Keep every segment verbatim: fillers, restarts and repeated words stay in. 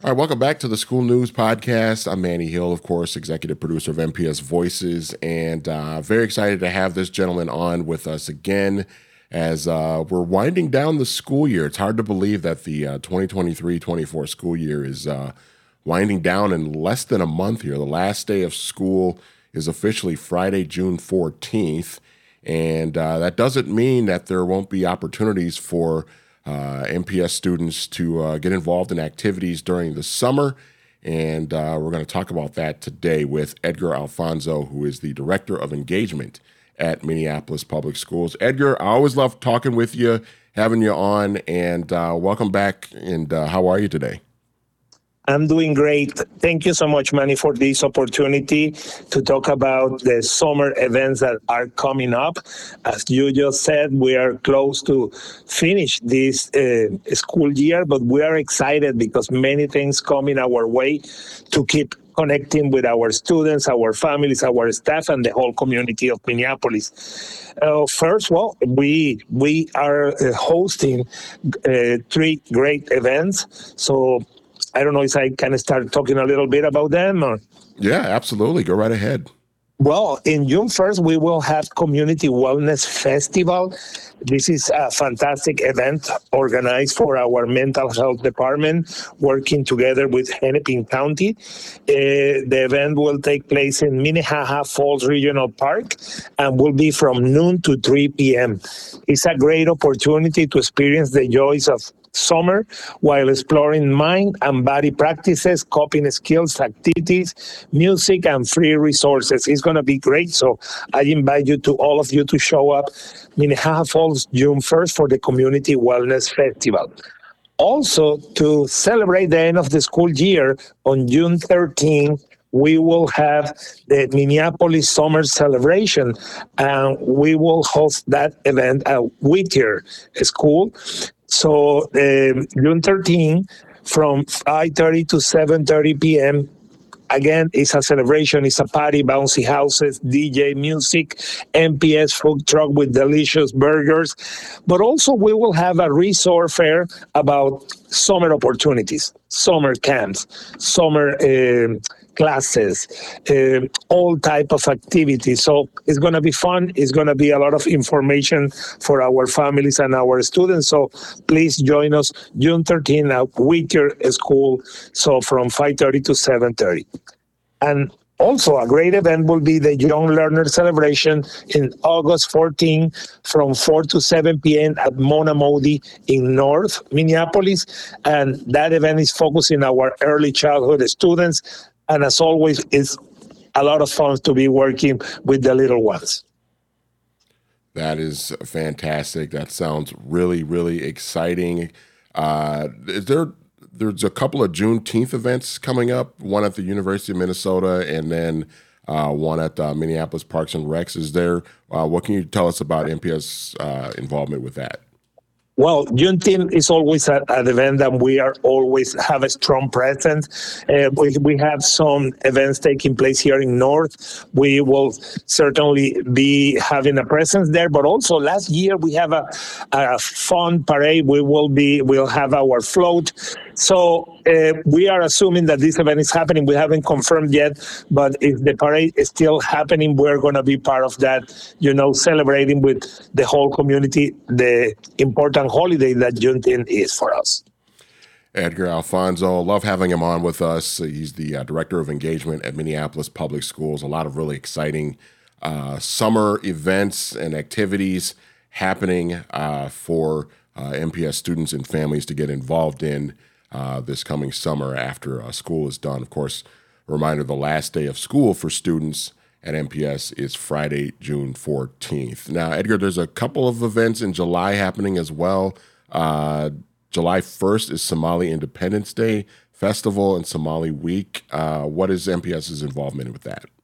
All right, welcome back to the School News Podcast. I'm Manny Hill, of course, executive producer of M P S Voices, and uh, very excited to have this gentleman on with us again as uh, we're winding down the school year. It's hard to believe that the uh, twenty twenty-three twenty-four school year is uh, winding down in less than a month here. The last day of school is officially Friday, June fourteenth, and uh, that doesn't mean that there won't be opportunities for Uh, M P S students to uh, get involved in activities during the summer, and uh, we're going to talk about that today with Edgar Alfonso, who is the Director of Engagement at Minneapolis Public Schools. Edgar, I always love talking with you, having you on, and uh, welcome back, and uh, how are you today? I'm doing great. Thank you so much, Manny, for this opportunity to talk about the summer events that are coming up. As you just said, we are close to finish this uh, school year, but we are excited because many things coming our way to keep connecting with our students, our families, our staff, and the whole community of Minneapolis. Uh, first, well, we we are uh, hosting uh, three great events. So I don't know if I can start talking a little bit about them. Or... Yeah, absolutely. Go right ahead. Well, in June first, we will have Community Wellness Festival. This is a fantastic event organized for our mental health department, working together with Hennepin County. Uh, the event will take place in Minnehaha Falls Regional Park and will be from noon to three p.m. It's a great opportunity to experience the joys of summer while exploring mind and body practices, coping skills, activities, music, and free resources. It's going to be great. So I invite you to all of you to show up Minnehaha Falls June first for the Community Wellness Festival. Also, to celebrate the end of the school year on June thirteenth, we will have the Minneapolis Summer Celebration, and we will host that event at Whittier School. So um, June thirteenth, from five thirty to seven thirty p.m., again, it's a celebration. It's a party, bouncy houses, D J, music, M P S food truck with delicious burgers. But also we will have a resource fair about summer opportunities, summer camps, summer uh, classes, uh, all type of activities. So it's going to be fun. It's going to be a lot of information for our families and our students. So please join us June thirteenth at Whittier School. So from five thirty to seven thirty. And also a great event will be the Young Learner Celebration in August fourteenth from four to seven p.m. at Mona Modi in North Minneapolis. And that event is focusing on our early childhood students. And as always, it's a lot of fun to be working with the little ones. That is fantastic. That sounds really, really exciting. Uh, is there, there's a couple of Juneteenth events coming up, one at the University of Minnesota and then uh, one at uh, Minneapolis Parks and Recs. Is there, uh, what can you tell us about M P S uh, involvement with that? Well, Juneteenth is always a, an event that we are always have a strong presence. Uh, we, we have some events taking place here in North. We will certainly be having a presence there. But also last year we have a, a fun parade. We will be we'll have our float. So uh, we are assuming that this event is happening. We haven't confirmed yet, but if the parade is still happening, we're going to be part of that, you know, celebrating with the whole community the important holiday that Juneteenth is for us. Edgar Alfonso, love having him on with us. He's the uh, Director of Engagement at Minneapolis Public Schools. A lot of really exciting uh, summer events and activities happening uh, for uh, M P S students and families to get involved in uh, this coming summer after uh, school is done. Of course, a reminder, the last day of school for students at M P S is Friday, June fourteenth. Now, Edgar, there's a couple of events in July happening as well. Uh, July first is Somali Independence Day Festival and Somali Week. Uh, what is M P S's involvement with that?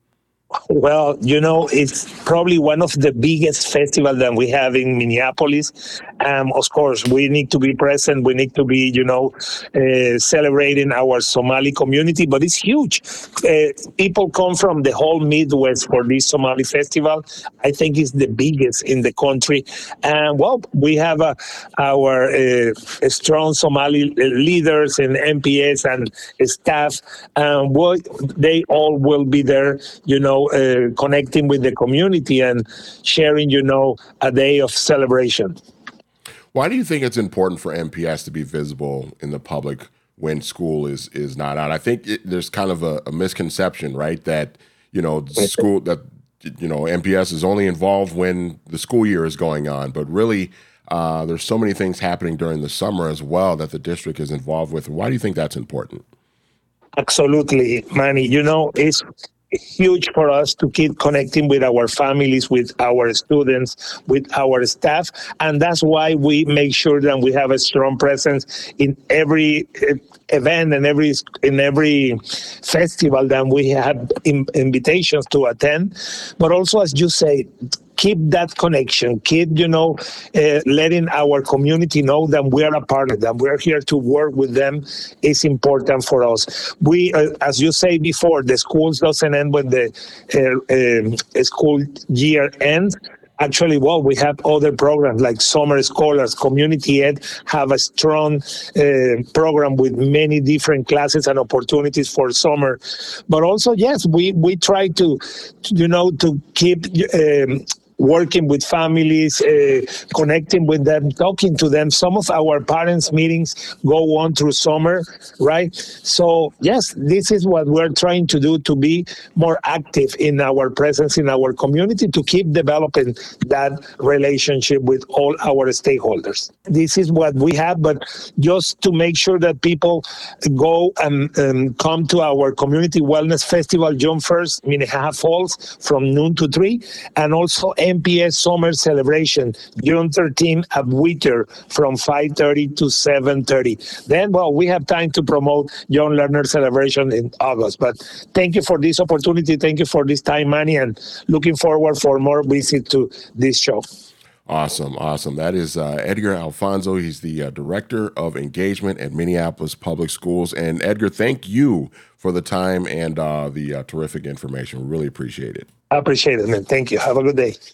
Well, you know, it's probably one of the biggest festivals that we have in Minneapolis. Um, of course, we need to be present. We need to be, you know, uh, celebrating our Somali community, but it's huge. Uh, people come from the whole Midwest for this Somali festival. I think it's the biggest in the country. And well, we have uh, our uh, strong Somali leaders in M P S and staff. Um, well, they all will be there, you know, uh, connecting with the community and sharing, you know, a day of celebration. Why do you think it's important for M P S to be visible in the public when school is is not out? I think it, there's kind of a, a misconception, right? That, you know, school that, you know, M P S is only involved when the school year is going on, but really uh, there's so many things happening during the summer as well that the district is involved with. Why do you think that's important? Absolutely, Manny. You know, it's huge for us to keep connecting with our families, with our students, with our staff. And that's why we make sure that we have a strong presence in every uh, event and every in every festival that we have in, invitations to attend. But also, as you say, keep that connection, keep, you know, uh, letting our community know that we are a part of them. We're here to work with them is important for us. We, uh, as you say before, the schools doesn't end when the uh, um, school year ends. Actually, well, we have other programs like Summer Scholars, Community Ed have a strong uh, program with many different classes and opportunities for summer. But also, yes, we, we try to, you know, to keep um, working with families, uh, connecting with them, talking to them. Some of our parents' meetings go on through summer, right? So, yes, this is what we're trying to do to be more active in our presence in our community, to keep developing that relationship with all our stakeholders. This is what we have, but just to make sure that people go and, and come to our Community Wellness Festival June first, Minnehaha Falls, from noon to three, and also M P S Summer Celebration, June thirteenth at Witter from five thirty to seven thirty. Then, well, we have time to promote Young Learner Celebration in August. But thank you for this opportunity. Thank you for this time, Manny, and looking forward for more visits to this show. Awesome, awesome. That is uh, Edgar Alfonso. He's the uh, Director of Engagement at Minneapolis Public Schools. And Edgar, thank you for the time and uh, the uh, terrific information. We really appreciate it. I appreciate it, man. Thank you. Have a good day.